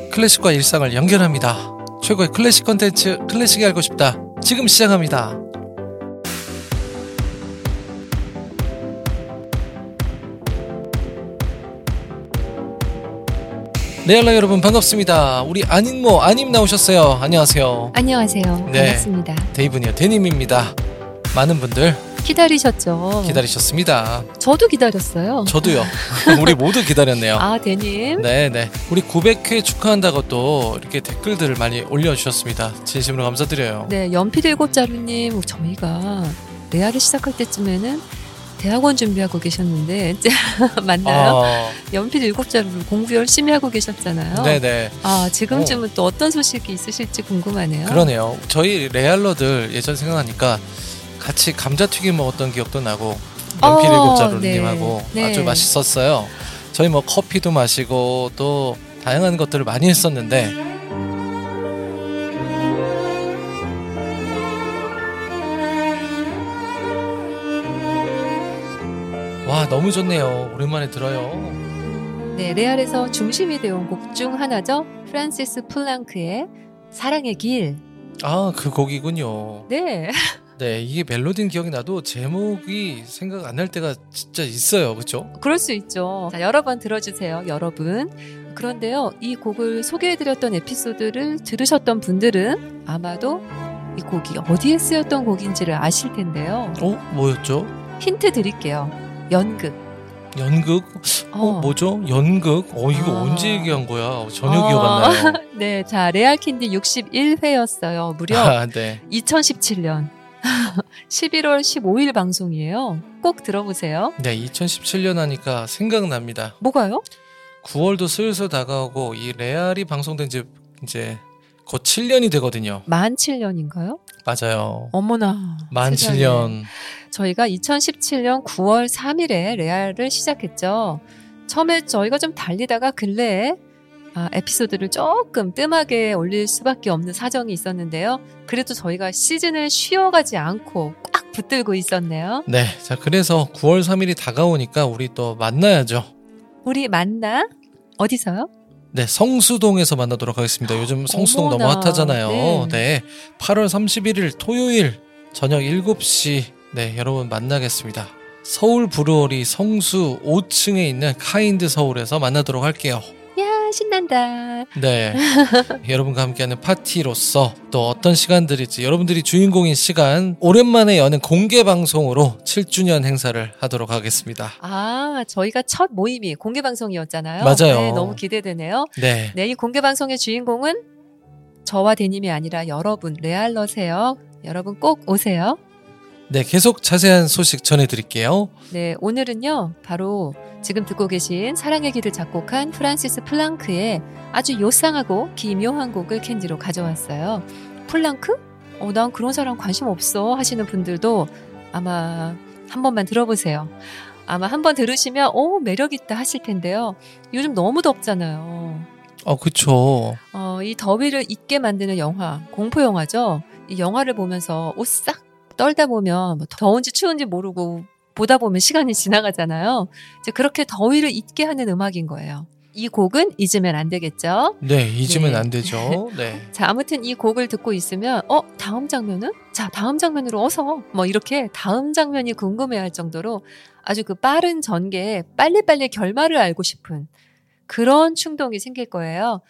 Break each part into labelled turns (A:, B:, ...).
A: 클래식과 일상을 연결합니다. 최고의 클래식 콘텐츠 클래식이 알고 싶다. 지금 시작합니다. 레알라 여러분 반갑습니다. 우리 안인모 아님 나오셨어요. 안녕하세요.
B: 안녕하세요.
A: 네,
B: 반갑습니다.
A: 데이브니어 데님입니다. 많은 분들
B: 기다리셨죠?
A: 기다리셨습니다.
B: 저도 기다렸어요.
A: 저도요. 우리 모두 기다렸네요.
B: 아, 데님.
A: 네네. 우리 900회 축하한다고 또 이렇게 댓글들을 많이 올려주셨습니다. 진심으로 감사드려요.
B: 네, 연필 7자루님, 저희가 레아를 시작할 때쯤에는 대학원 준비하고 계셨는데 맞나요? 연필 7자루를 공부 열심히 하고 계셨잖아요.
A: 네네.
B: 아, 지금쯤은 또 어떤 소식이 있으실지 궁금하네요.
A: 그러네요. 저희 레알러들 예전 생각하니까 같이 감자튀김 먹었던 기억도 나고 연필 7자루님하고
B: 네.
A: 아주 맛있었어요. 저희 뭐 커피도 마시고 또 다양한 것들을 많이 했었는데 와, 너무 좋네요. 오랜만에 들어요.
B: 네, 레알에서 중심이 되어온 곡 중 하나죠. 프란시스 플랑크의 사랑의 길.
A: 아, 그 곡이군요.
B: 네.
A: 네, 이게 멜로디는 기억이 나도 제목이 생각 안 날 때가 진짜 있어요. 그렇죠?
B: 그럴 수 있죠. 자, 여러 번 들어주세요, 여러분. 그런데요, 이 곡을 소개해드렸던 에피소드를 들으셨던 분들은 아마도 이 곡이 어디에 쓰였던 곡인지를 아실 텐데요.
A: 뭐였죠?
B: 힌트 드릴게요. 연극.
A: 연극? 뭐죠? 연극? 이거 언제 얘기한 거야? 전혀 기억 안 나요.
B: 네, 자, 레알 캔디 61회였어요. 무려
A: 네.
B: 2017년 11월 15일 방송이에요. 꼭 들어보세요.
A: 네, 2017년 하니까 생각납니다.
B: 뭐가요?
A: 9월도 슬슬 다가오고 이 레알이 방송된 지 이제 곧 7년이 되거든요.
B: 만 7년인가요?
A: 맞아요.
B: 어머나.
A: 만 7년.
B: 저희가 2017년 9월 3일에 레알을 시작했죠. 처음에 저희가 좀 달리다가 근래에 에피소드를 조금 뜸하게 올릴 수밖에 없는 사정이 있었는데요. 그래도 저희가 시즌을 쉬어가지 않고 꽉 붙들고 있었네요.
A: 네, 자, 그래서 9월 3일이 다가오니까 우리 또 만나야죠.
B: 우리 만나? 어디서요?
A: 네, 성수동에서 만나도록 하겠습니다. 요즘 성수동
B: 어머나,
A: 너무 핫하잖아요.
B: 네.
A: 8월 31일 토요일 저녁 7시 네, 여러분 만나겠습니다. 서울 브루어리 성수 5층에 있는 카인드 서울에서 만나도록 할게요.
B: 야, 신난다.
A: 네. 여러분과 함께하는 파티로서 또 어떤 시간들일지 여러분들이 주인공인 시간 오랜만에 여는 공개 방송으로 7주년 행사를 하도록 하겠습니다.
B: 아, 저희가 첫 모임이 공개 방송이었잖아요.
A: 맞아요.
B: 네, 너무 기대되네요.
A: 네.
B: 네, 이 공개 방송의 주인공은 저와 데님이 아니라 여러분, 레알러세요. 여러분 꼭 오세요.
A: 네, 계속 자세한 소식 전해드릴게요.
B: 네, 오늘은요, 바로 지금 듣고 계신 사랑의 길을 작곡한 프란시스 플랑크의 아주 요상하고 기묘한 곡을 캔디로 가져왔어요. 플랑크? 난 그런 사람 관심 없어 하시는 분들도 아마 한 번만 들어보세요. 아마 한 번 들으시면 매력있다 하실 텐데요. 요즘 너무 덥잖아요.
A: 그쵸.
B: 이 더위를 잊게 만드는 영화, 공포 영화죠. 이 영화를 보면서 옷 싹 떨다 보면 뭐 더운지 추운지 모르고 보다 보면 시간이 지나가잖아요. 이제 그렇게 더위를 잊게 하는 음악인 거예요. 이 곡은 잊으면 안 되겠죠?
A: 네, 잊으면
B: 네.
A: 안 되죠. 네.
B: 자, 아무튼 이 곡을 듣고 있으면 다음 장면은? 자, 다음 장면으로 어서 뭐 이렇게 다음 장면이 궁금해할 정도로 아주 그 빠른 전개에 빨리빨리 결말을 알고 싶은 그런 충동이 생길 거예요.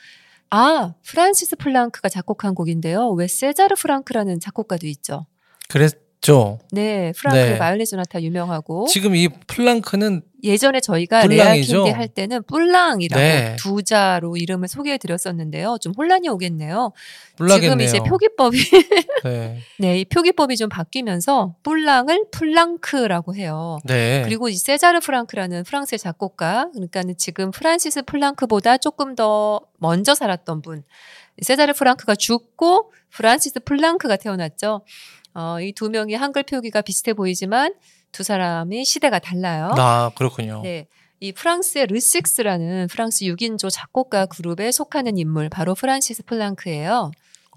B: 프란시스 플랑크가 작곡한 곡인데요. 왜 세자르 프랑크라는 작곡가도 있죠.
A: 그랬죠.
B: 네, 프랑크
A: 네.
B: 바이올린 소나타 유명하고
A: 지금 이 플랑크는
B: 예전에 저희가 레알
A: 뿔랑이죠?
B: 캔디 할 때는 뿔랑이라고
A: 네.
B: 두 자로 이름을 소개해드렸었는데요. 좀 혼란이 오겠네요.
A: 뿔랑이네요.
B: 지금 이제 표기법이
A: 네.
B: 네, 이 표기법이 좀 바뀌면서 뿔랑을 플랑크라고 해요.
A: 네.
B: 그리고 이 세자르 프랑크라는 프랑스의 작곡가, 그러니까는 지금 프란시스 플랑크보다 조금 더 먼저 살았던 분, 세자르 프랑크가 죽고 프란시스 플랑크가 태어났죠. 이 두 명이 한글 표기가 비슷해 보이지만 두 사람이 시대가 달라요.
A: 그렇군요.
B: 네, 이 프랑스의 르식스라는 프랑스 6인조 작곡가 그룹에 속하는 인물 바로 프란시스 플랑크예요.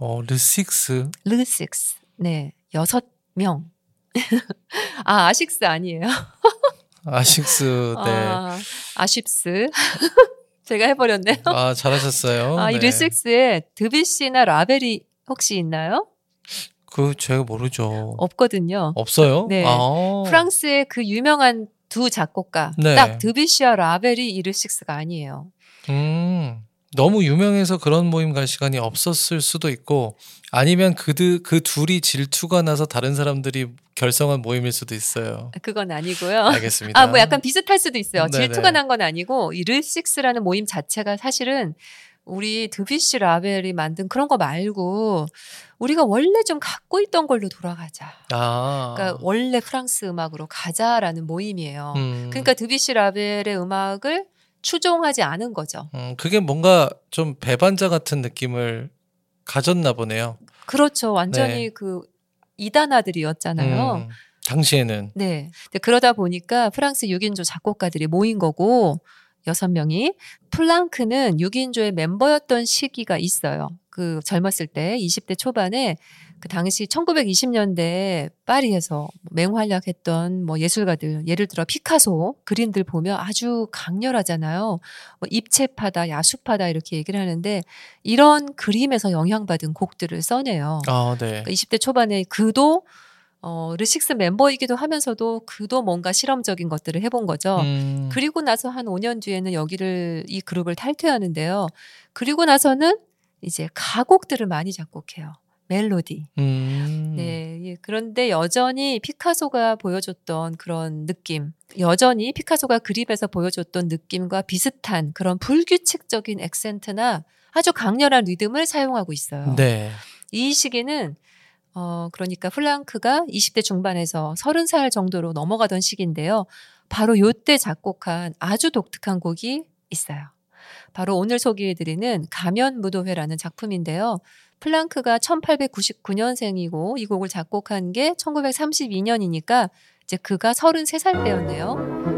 A: 르식스.
B: 르식스. 네, 6명. 아식스 아니에요.
A: 아식스. 네.
B: 아쉽스. 제가 해버렸네요.
A: 아, 잘하셨어요.
B: 이
A: 네.
B: 르식스에 드뷔시나 라벨이 혹시 있나요?
A: 제가 모르죠.
B: 없거든요.
A: 없어요?
B: 네. 프랑스의 그 유명한 두 작곡가,
A: 네.
B: 딱 드뷔시와 라벨이 이 르식스가 아니에요.
A: 너무 유명해서 그런 모임 갈 시간이 없었을 수도 있고, 아니면 그 둘이 질투가 나서 다른 사람들이 결성한 모임일 수도 있어요.
B: 그건 아니고요.
A: 알겠습니다.
B: 뭐 약간 비슷할 수도 있어요.
A: 네네.
B: 질투가 난 건 아니고 이 르식스라는 모임 자체가 사실은 우리 드뷔시 라벨이 만든 그런 거 말고 우리가 원래 좀 갖고 있던 걸로 돌아가자. 그러니까 원래 프랑스 음악으로 가자라는 모임이에요. 그러니까 드뷔시 라벨의 음악을 추종하지 않은 거죠.
A: 그게 뭔가 좀 배반자 같은 느낌을 가졌나 보네요.
B: 그렇죠. 완전히 그 이단아들이었잖아요.
A: 당시에는.
B: 네. 그러다 보니까 프랑스 6인조 작곡가들이 모인 거고 6명이. 플랑크는 6인조의 멤버였던 시기가 있어요. 그 젊었을 때 20대 초반에 그 당시 1920년대 파리에서 맹활약했던 뭐 예술가들, 예를 들어 피카소 그림들 보면 아주 강렬하잖아요. 뭐 입체파다, 야수파다 이렇게 얘기를 하는데 이런 그림에서 영향받은 곡들을 써내요.
A: 네.
B: 그러니까 20대 초반에 그도 르식스 멤버이기도 하면서도 그도 뭔가 실험적인 것들을 해본 거죠. 그리고 나서 한 5년 뒤에는 이 그룹을 탈퇴하는데요. 그리고 나서는 이제 가곡들을 많이 작곡해요. 멜로디. 네. 그런데 여전히 피카소가 보여줬던 그런 느낌, 여전히 피카소가 그림에서 보여줬던 느낌과 비슷한 그런 불규칙적인 액센트나 아주 강렬한 리듬을 사용하고 있어요.
A: 네.
B: 이 시기는 그러니까 플랑크가 20대 중반에서 30살 정도로 넘어가던 시기인데요. 바로 요때 작곡한 아주 독특한 곡이 있어요. 바로 오늘 소개해드리는 가면무도회라는 작품인데요. 플랑크가 1899년생이고 이 곡을 작곡한 게 1932년이니까 이제 그가 33살 때였네요.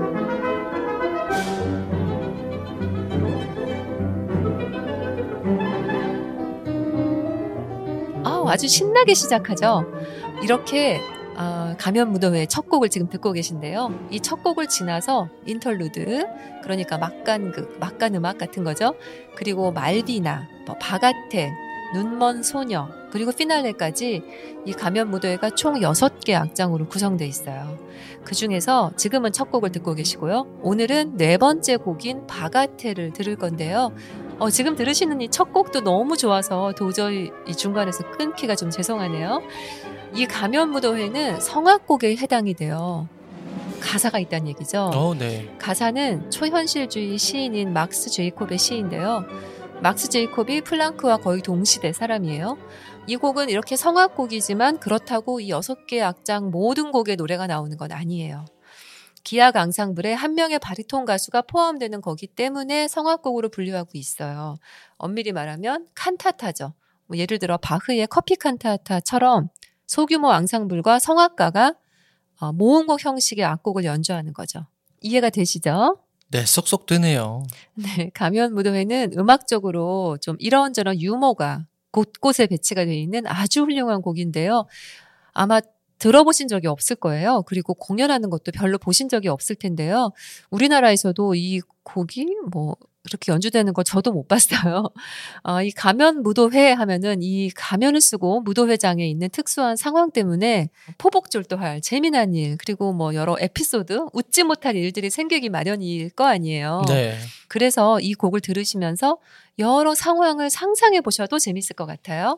B: 아주 신나게 시작하죠. 이렇게 가면무도회 첫 곡을 지금 듣고 계신데요. 이 첫 곡을 지나서 인터루드, 그러니까 막간극, 막간음악 같은 거죠. 그리고 말디나, 바가테, 눈먼 소녀, 그리고 피날레까지 이 가면무도회가 총 6개 악장으로 구성되어 있어요. 그 중에서 지금은 첫 곡을 듣고 계시고요. 오늘은 4번째 곡인 바가테를 들을 건데요. 지금 들으시는 이 첫 곡도 너무 좋아서 도저히 이 중간에서 끊기가 좀 죄송하네요. 이 가면무도회는 성악곡에 해당이 돼요. 가사가 있다는 얘기죠.
A: 네.
B: 가사는 초현실주의 시인인 막스 제이콥의 시인데요. 막스 제이콥이 플랑크와 거의 동시대 사람이에요. 이 곡은 이렇게 성악곡이지만 그렇다고 이 6개의 악장 모든 곡에 노래가 나오는 건 아니에요. 기악 앙상블에 한 명의 바리톤 가수가 포함되는 거기 때문에 성악곡으로 분류하고 있어요. 엄밀히 말하면 칸타타죠. 예를 들어 바흐의 커피 칸타타처럼 소규모 앙상블과 성악가가 모음곡 형식의 악곡을 연주하는 거죠. 이해가 되시죠?
A: 네, 쏙쏙 되네요.
B: 네, 가면무도회는 음악적으로 좀 이런저런 유머가 곳곳에 배치가 되어 있는 아주 훌륭한 곡인데요. 아마 들어보신 적이 없을 거예요. 그리고 공연하는 것도 별로 보신 적이 없을 텐데요. 우리나라에서도 이 곡이 이렇게 연주되는 거 저도 못 봤어요. 이 가면무도회 하면은 이 가면을 쓰고 무도회장에 있는 특수한 상황 때문에 포복절도할 재미난 일, 그리고 여러 에피소드, 웃지 못할 일들이 생기기 마련일 거 아니에요.
A: 네.
B: 그래서 이 곡을 들으시면서 여러 상황을 상상해 보셔도 재밌을 것 같아요.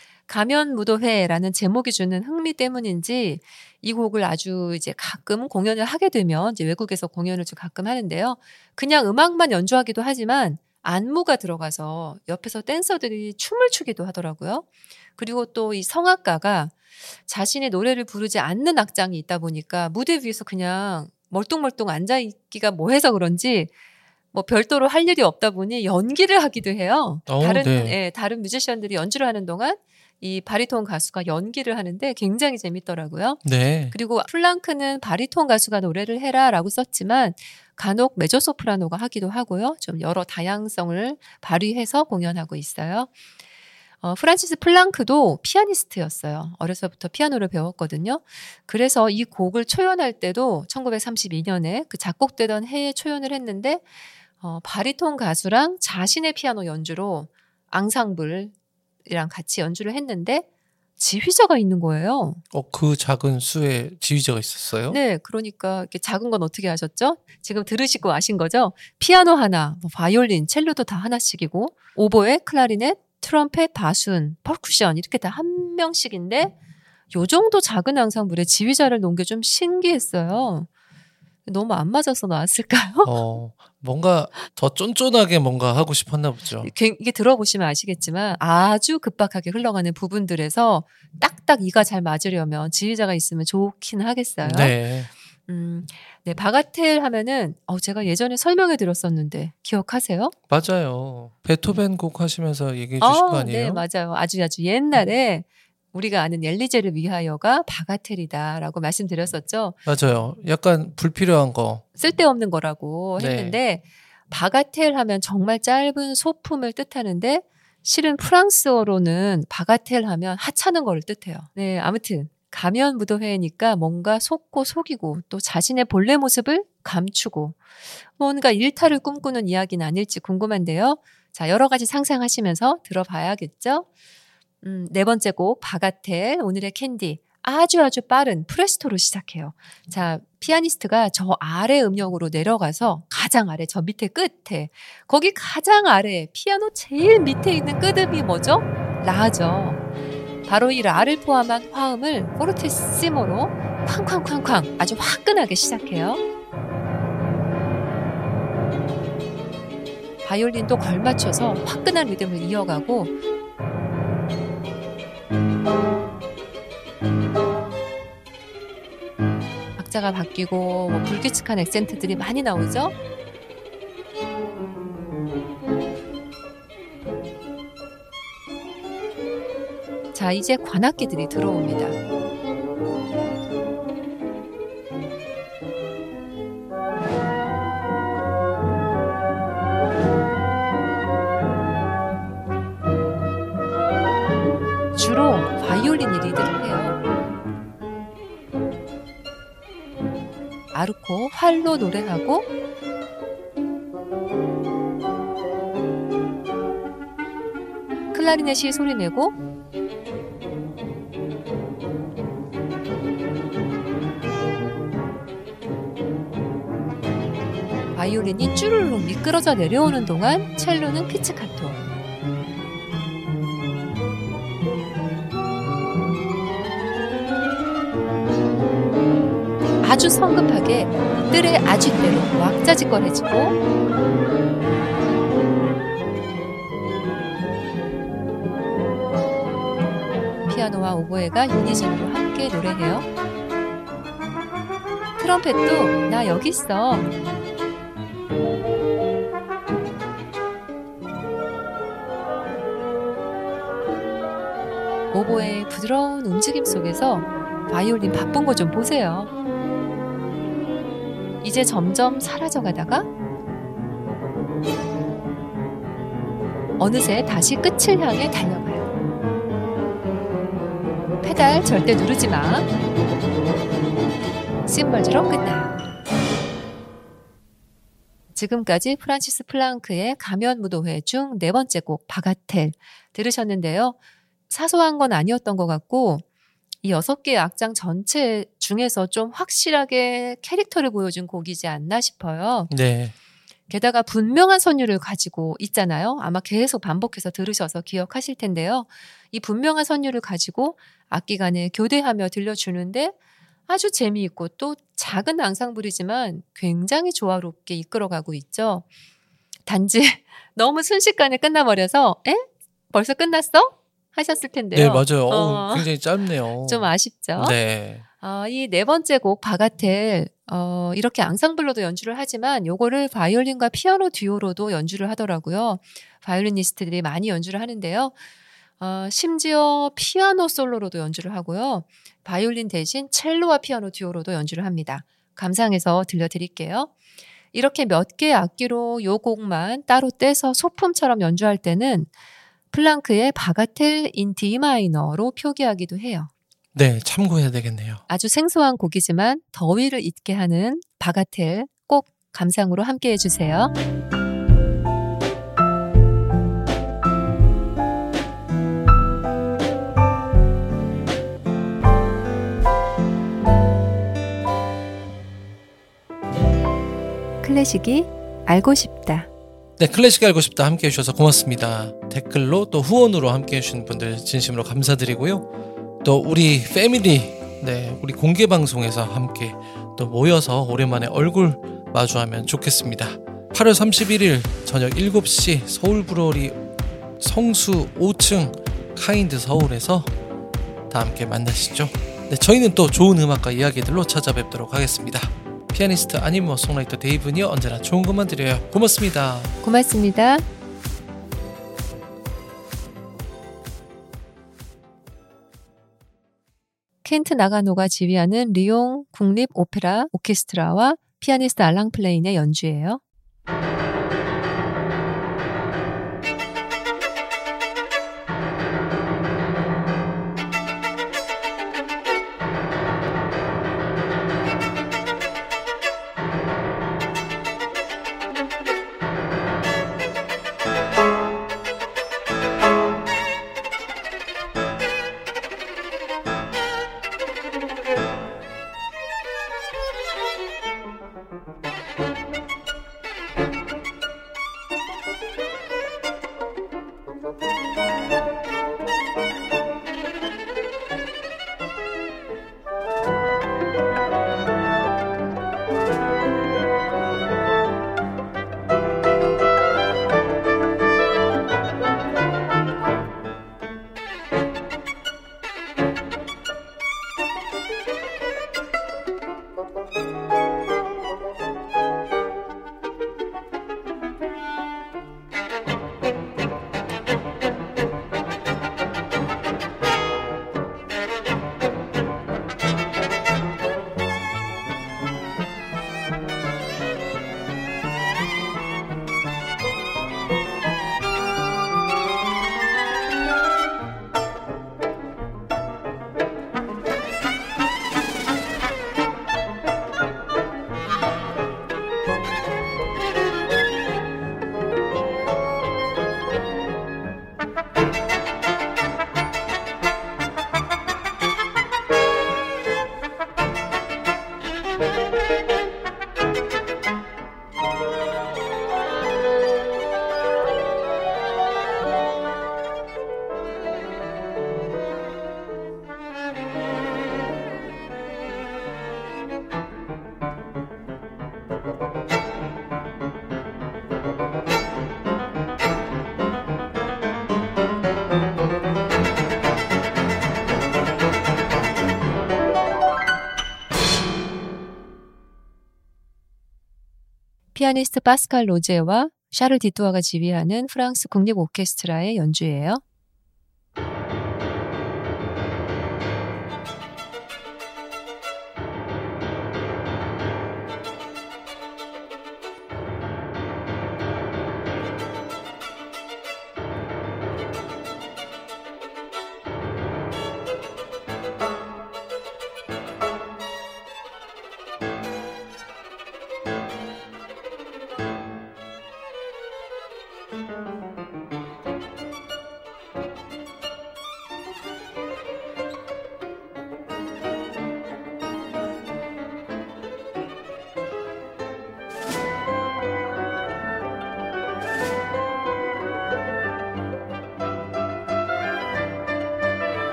B: 가면무도회라는 제목이 주는 흥미 때문인지 이 곡을 아주 이제 가끔 공연을 하게 되면 이제 외국에서 공연을 좀 가끔 하는데요. 그냥 음악만 연주하기도 하지만 안무가 들어가서 옆에서 댄서들이 춤을 추기도 하더라고요. 그리고 또 이 성악가가 자신의 노래를 부르지 않는 악장이 있다 보니까 무대 위에서 그냥 멀뚱멀뚱 앉아있기가 뭐해서 그런지 별도로 할 일이 없다 보니 연기를 하기도 해요. 다른 뮤지션들이 연주를 하는 동안 이 바리톤 가수가 연기를 하는데 굉장히 재밌더라고요.
A: 네.
B: 그리고 플랑크는 바리톤 가수가 노래를 해라라고 썼지만 간혹 메조소프라노가 하기도 하고요. 좀 여러 다양성을 발휘해서 공연하고 있어요. 프란시스 플랑크도 피아니스트였어요. 어려서부터 피아노를 배웠거든요. 그래서 이 곡을 초연할 때도 1932년에 그 작곡되던 해에 초연을 했는데 바리톤 가수랑 자신의 피아노 연주로 앙상블이랑 같이 연주를 했는데 지휘자가 있는 거예요.
A: 그 작은 수에 지휘자가 있었어요?
B: 네, 그러니까 이렇게 작은 건 어떻게 하셨죠? 지금 들으시고 아신 거죠? 피아노 하나, 바이올린, 첼로도 다 하나씩이고 오보에, 클라리넷, 트럼펫, 바순, 퍼쿠션 이렇게 다 한 명씩인데 요 정도 작은 앙상블에 지휘자를 놓은 게 좀 신기했어요. 너무 안 맞아서 나왔을까요?
A: 뭔가 더 쫀쫀하게 뭔가 하고 싶었나 보죠.
B: 이게 들어보시면 아시겠지만 아주 급박하게 흘러가는 부분들에서 딱딱 이가 잘 맞으려면 지휘자가 있으면 좋긴 하겠어요.
A: 네.
B: 네, 바가텔 하면은 제가 예전에 설명해 드렸었는데 기억하세요?
A: 맞아요. 베토벤 곡 하시면서 얘기해 주신 거 아니에요?
B: 네, 맞아요. 아주 옛날에 우리가 아는 엘리제를 위하여가 바가텔이다라고 말씀드렸었죠.
A: 맞아요. 약간 불필요한 거.
B: 쓸데없는 거라고 했는데 바가텔 하면 정말 짧은 소품을 뜻하는데 실은 프랑스어로는 바가텔 하면 하찮은 거를 뜻해요. 네, 아무튼 가면 무도회니까 뭔가 속고 속이고 또 자신의 본래 모습을 감추고 뭔가 일탈을 꿈꾸는 이야기는 아닐지 궁금한데요. 자, 여러 가지 상상하시면서 들어봐야겠죠? 네 번째 곡 바가텔 오늘의 캔디 아주 빠른 프레스토로 시작해요. 자, 피아니스트가 저 아래 음역으로 내려가서 가장 아래 저 밑에 끝에 거기 가장 아래 피아노 제일 밑에 있는 끝음이 뭐죠? 라죠. 바로 이 라를 포함한 화음을 포르테시모로 쾅쾅쾅쾅 아주 화끈하게 시작해요. 바이올린도 걸맞춰서 화끈한 리듬을 이어가고 박자가 바뀌고 불규칙한 액센트들이 많이 나오죠. 자, 이제 관악기들이 들어옵니다. 주로 바이올린이 리드를 해요. 아르코 활로 노래하고 클라리넷이 소리내고 바이올린이 쭈르륵 미끄러져 내려오는 동안 첼로는 피치카토. 아주 성급하게 뜰의 아쥐대로 왁자지껄해지고 피아노와 오보에가 유니즌으로 함께 노래해요. 트럼펫도 나 여기 있어. 오보의 부드러운 움직임 속에서 바이올린 바쁜 거 좀 보세요. 이제 점점 사라져가다가 어느새 다시 끝을 향해 달려가요. 페달 절대 누르지 마. 심벌즈로 끝나요. 지금까지 프란시스 플랑크의 가면 무도회 중 네 번째 곡 바가텔 들으셨는데요. 사소한 건 아니었던 것 같고 이 6개의 악장 전체 중에서 좀 확실하게 캐릭터를 보여준 곡이지 않나 싶어요.
A: 네.
B: 게다가 분명한 선율을 가지고 있잖아요. 아마 계속 반복해서 들으셔서 기억하실 텐데요. 이 분명한 선율을 가지고 악기 간에 교대하며 들려주는데 아주 재미있고 또 작은 앙상블이지만 굉장히 조화롭게 이끌어가고 있죠. 단지 너무 순식간에 끝나버려서 벌써 끝났어? 하셨을 텐데요.
A: 네, 맞아요. 굉장히 짧네요.
B: 좀 아쉽죠?
A: 네.
B: 이 네 번째 곡 바가텔 이렇게 앙상블로도 연주를 하지만 요거를 바이올린과 피아노 듀오로도 연주를 하더라고요. 바이올리니스트들이 많이 연주를 하는데요. 심지어 피아노 솔로로도 연주를 하고요. 바이올린 대신 첼로와 피아노 듀오로도 연주를 합니다. 감상해서 들려드릴게요. 이렇게 몇 개의 악기로 요 곡만 따로 떼서 소품처럼 연주할 때는 플랑크의 바가텔 인 D 마이너로 표기하기도 해요.
A: 네, 참고해야 되겠네요.
B: 아주 생소한 곡이지만 더위를 잊게 하는 바가텔 꼭 감상으로 함께 해주세요. 클래식이 알고 싶다.
A: 네, 클래식 알고 싶다 함께 해주셔서 고맙습니다. 댓글로 또 후원으로 함께 해주신 분들 진심으로 감사드리고요. 또 우리 패밀리, 네, 우리 공개 방송에서 함께 또 모여서 오랜만에 얼굴 마주하면 좋겠습니다. 8월 31일 저녁 7시 서울 브루어리 성수 5층 카인드 서울에서 다 함께 만나시죠. 네, 저희는 또 좋은 음악과 이야기들로 찾아뵙도록 하겠습니다. 피아니스트 아니면 송라이터 데이브니어 언제나 좋은 것만 드려요. 고맙습니다.
B: 고맙습니다. 켄트 나가노가 지휘하는 리옹 국립 오페라 오케스트라와 피아니스트 알랑 플레인의 연주예요. 피아니스트 파스칼 로제와 샤를 디투아가 지휘하는 프랑스 국립 오케스트라의 연주예요.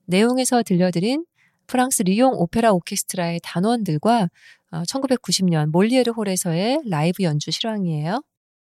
B: 내용에서 들려드린 프랑스 리옹 오페라 오케스트라의 단원들과 1990년 몰리에르 홀에서의 라이브 연주 실황이에요.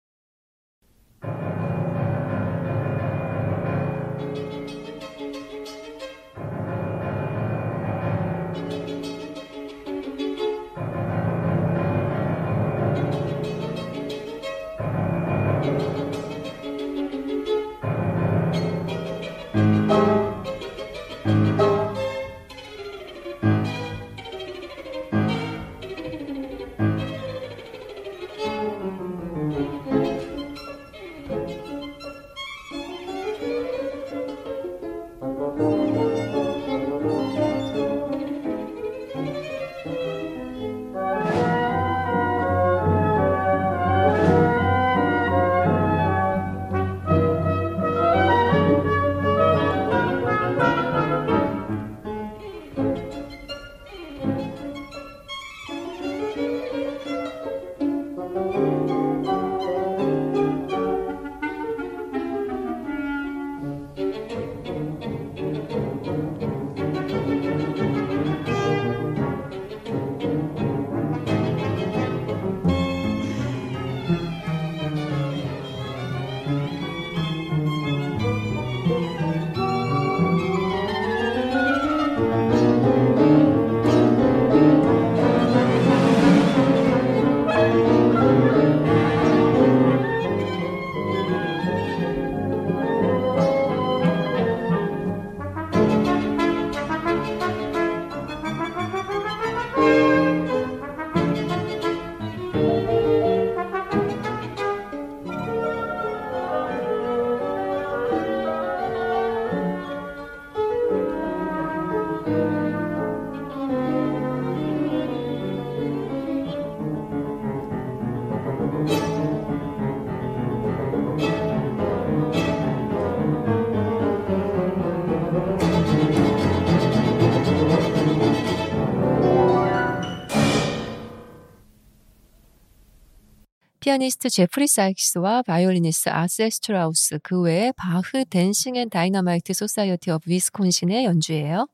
B: 피아니스트 제프리 사이키스와 바이올리니스트 아셀 스트라우스, 그 외에 바흐 댄싱 앤 다이너마이트 소사이어티 오브 위스콘신의 연주예요.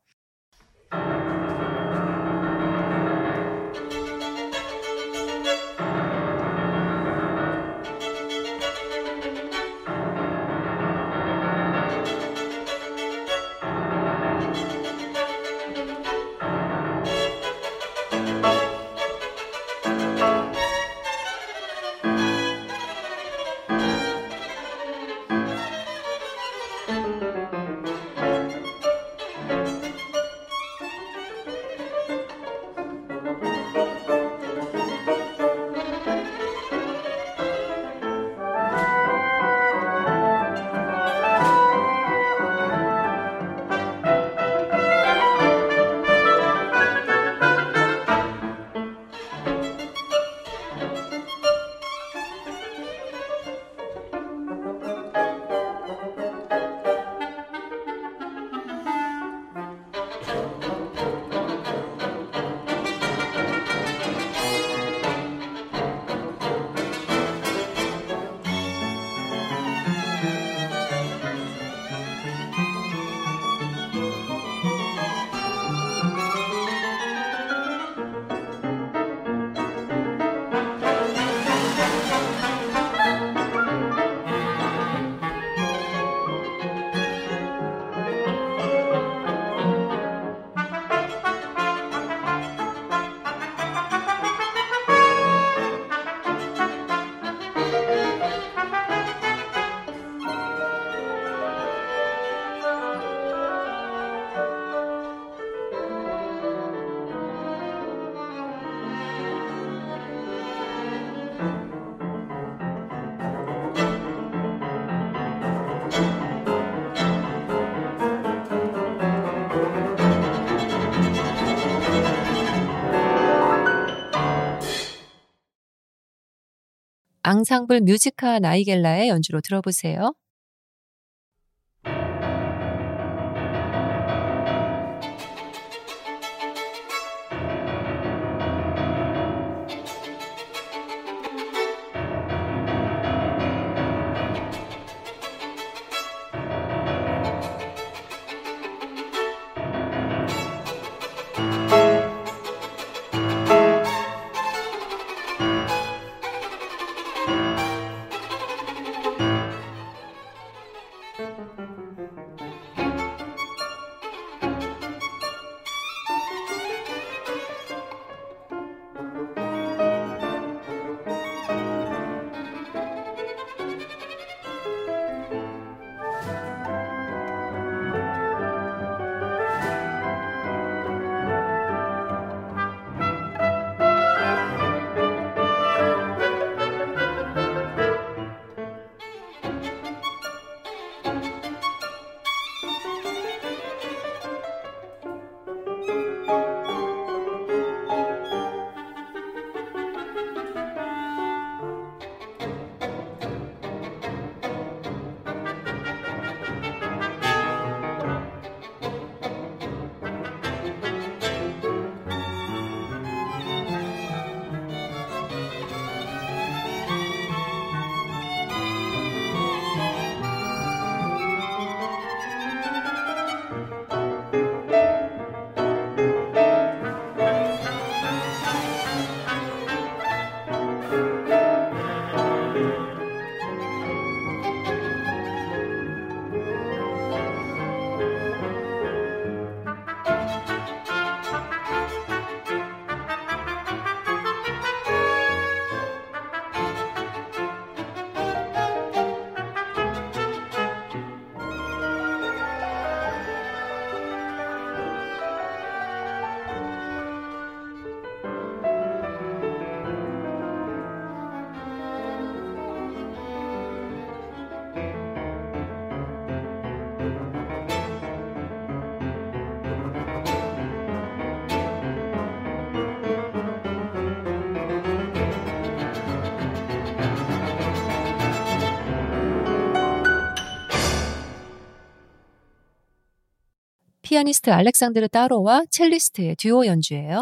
B: 앙상블 뮤지카 나이겔라의 연주로 들어보세요. 피아니스트 알렉산드르 따로와 첼리스트의 듀오 연주예요.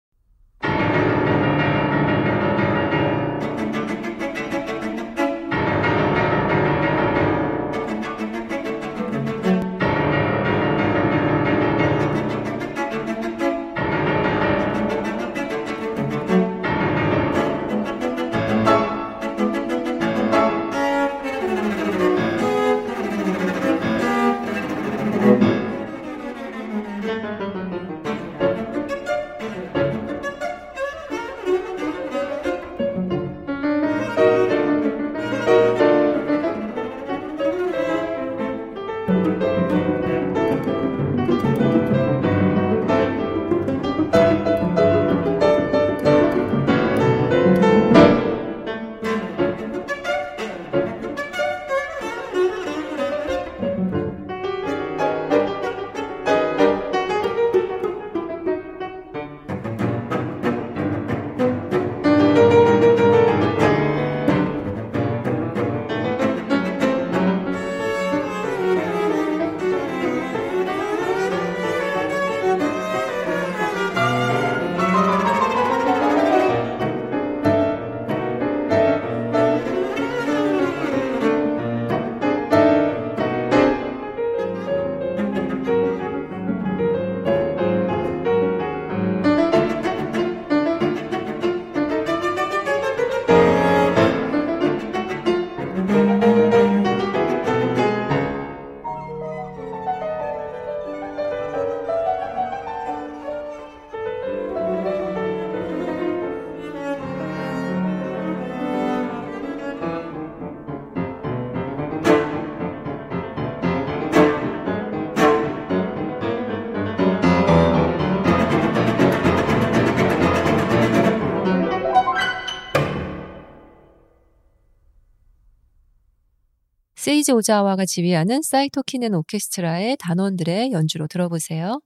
B: 세이지 오자와가 지휘하는 사이토 키넨 오케스트라의 단원들의 연주로 들어보세요.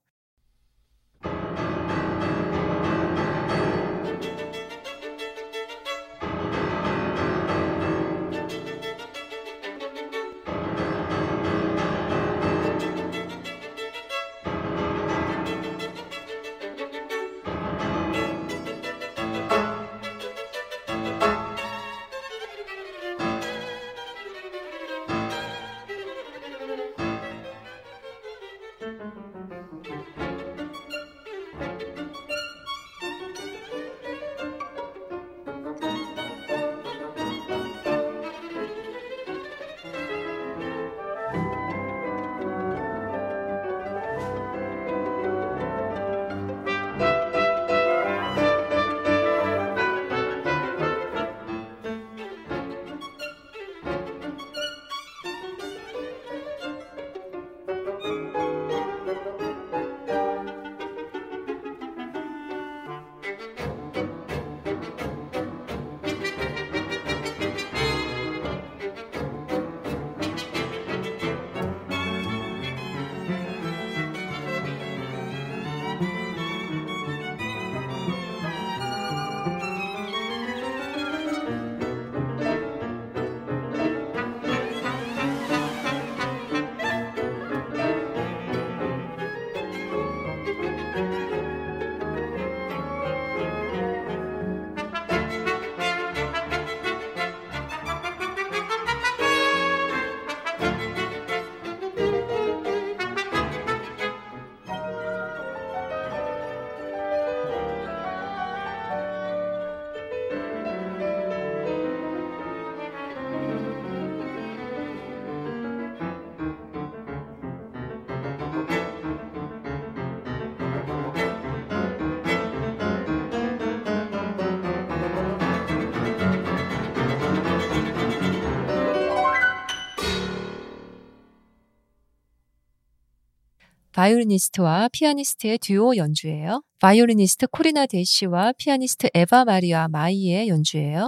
B: 바이올리니스트와 피아니스트의 듀오 연주예요. 바이올리니스트 코리나 데시와 피아니스트 에바 마리아 마이의 연주예요.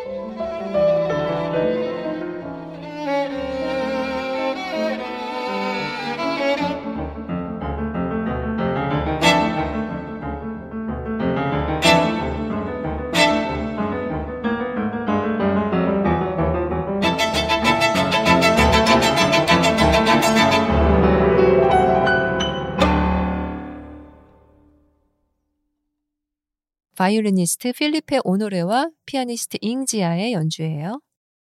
B: 바이올리니스트 필리페 오노레와 피아니스트 잉지아의 연주예요.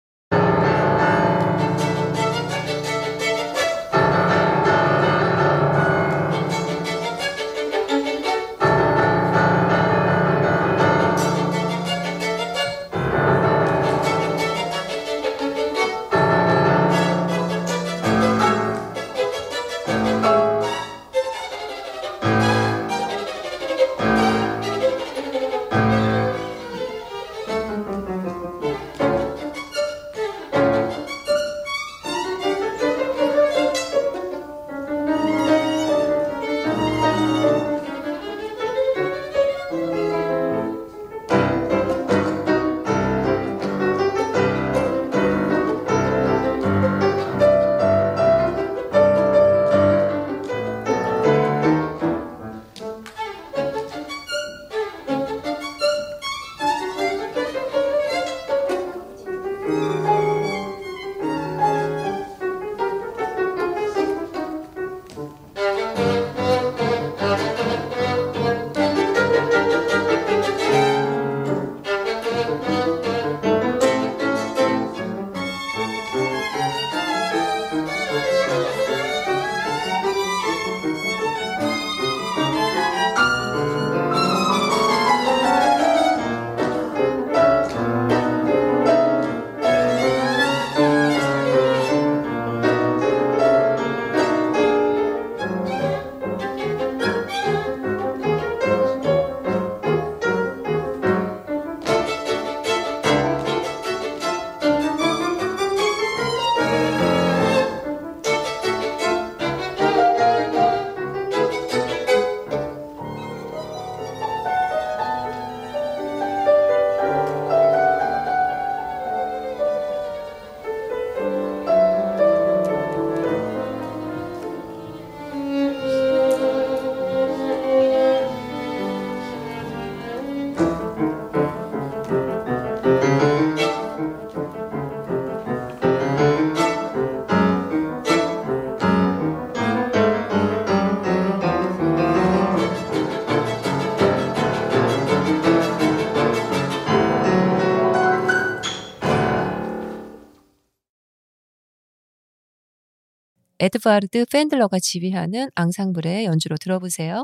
B: 에드바르드 펜들러가 지휘하는 앙상블의 연주로 들어보세요.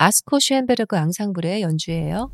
B: 아스코 슈엔베르그 앙상블의 연주예요.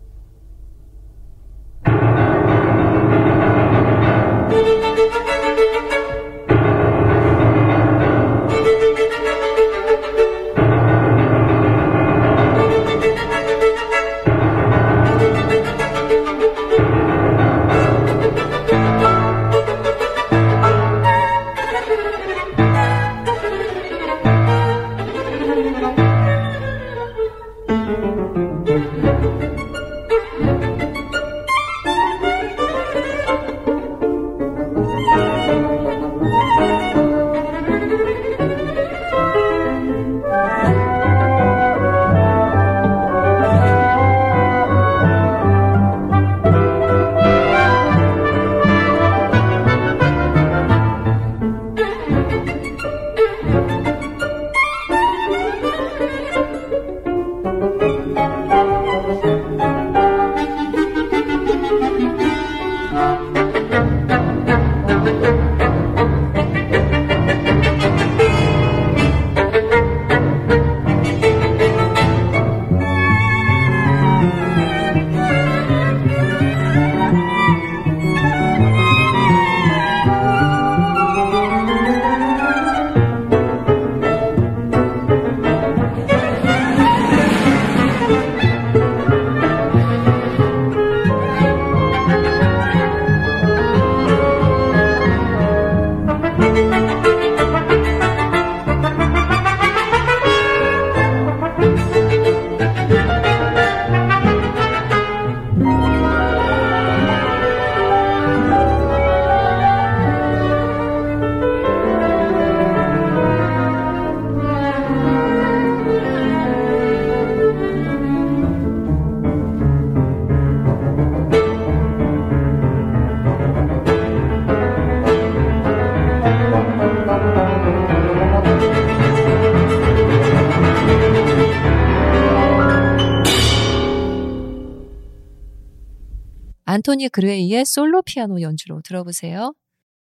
B: 안토니 그레이의 솔로 피아노 연주로 들어보세요.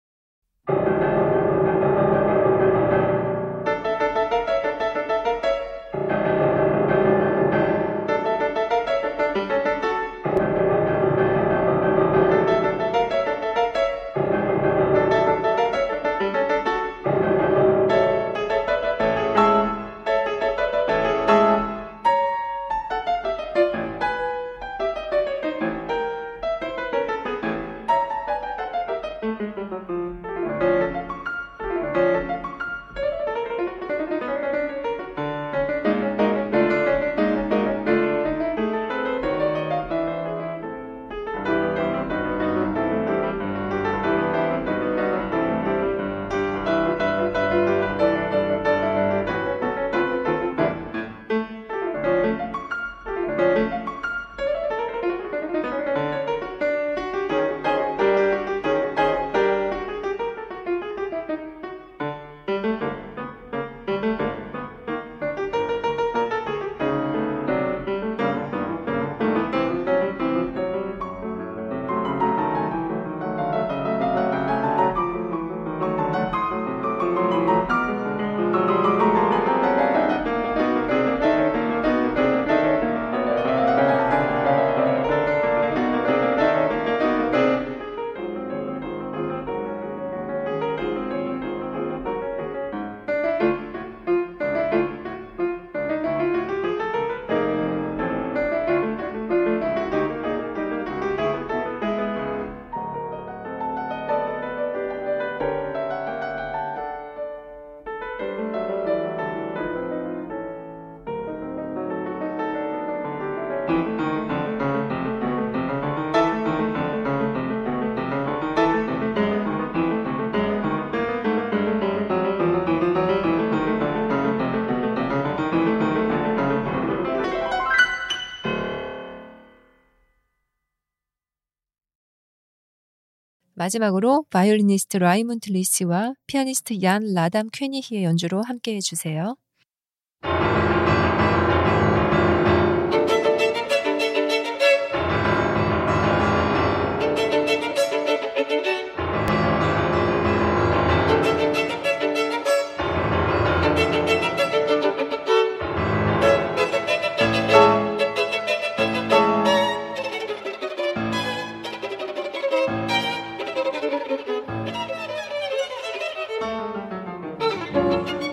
B: 마지막으로 바이올리니스트 라이문드 리시와 피아니스트 얀 라담 퀘니히의 연주로 함께해 주세요. 안녕.